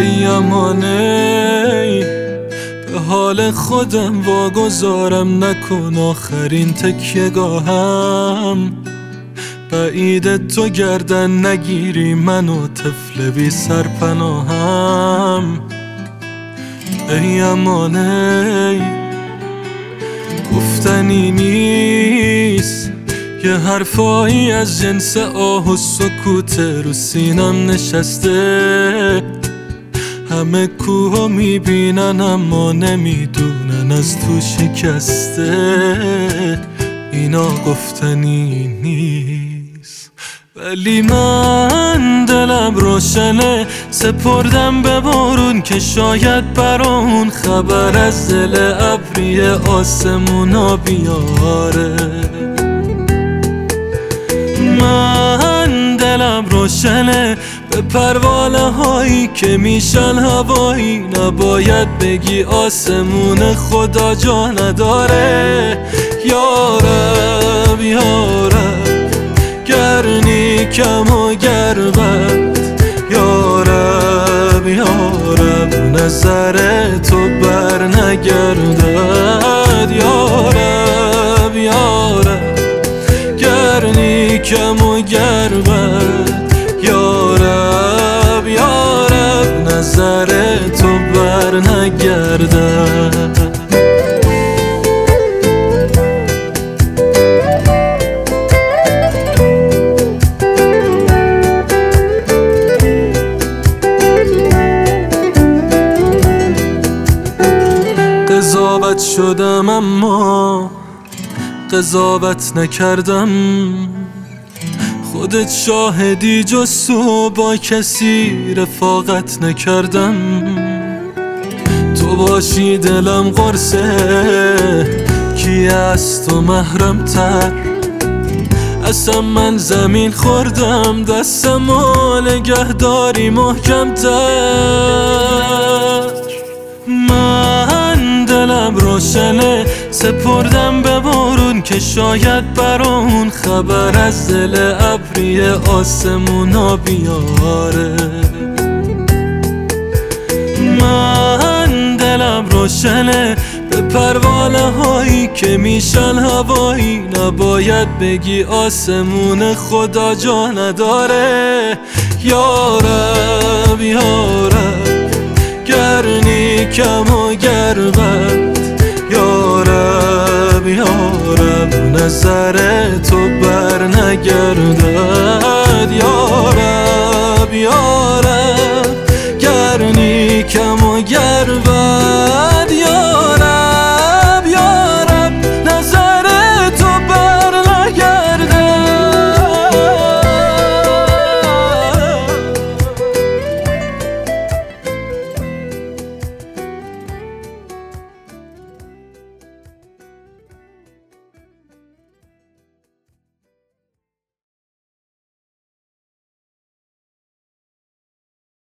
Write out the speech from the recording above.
ای امانه به حال خودم واگذارم، نکن آخرین تکیه‌گاهم. بعید تو گردن نگیری منو طفل بی سرپناهم. ای امانه گفتنی نیست، یه حرفایی از جنس آه و سکوت رو سینم نشسته. همه کوه میبینن اما نمیدونن از تو شکسته. اینا گفتنی نیست ولی من دلم روشنه، سپردم به بارون که شاید برامون خبر از دل ابری آسمونا بیاره. من دلم روشنه به پروانه هایی که میشن هوایی، نباید بگی آسمون خدا جا نداره. یارب یارب گرنی کم و گربت، یارب یارب نظر تو بر نگردد. یارب یارب گرنی کم و گربت، یارب یارب نظر تو بر نگردد. قضاوت شدم اما قضاوت نکردم، خودت شاهدی جز تو با کسی رفاقت نکردم. تو باشی دلم قرصه، کی از تو محرم تر؟ اصلا من زمین خوردم دستم و نگهداری محکم تر. من دلم روشنه سپردم به بارون که شاید برامون خبر از دل ابری آسمونا بیاره. من دلم روشنه به پروانه هایی که میشن هوایی، نباید بگی آسمون خدا جا نداره. یارب یارب گرنی کم و گربت، یارب یارب نظر تو بر نگردد. یارب یارب گرنی کم و گربت،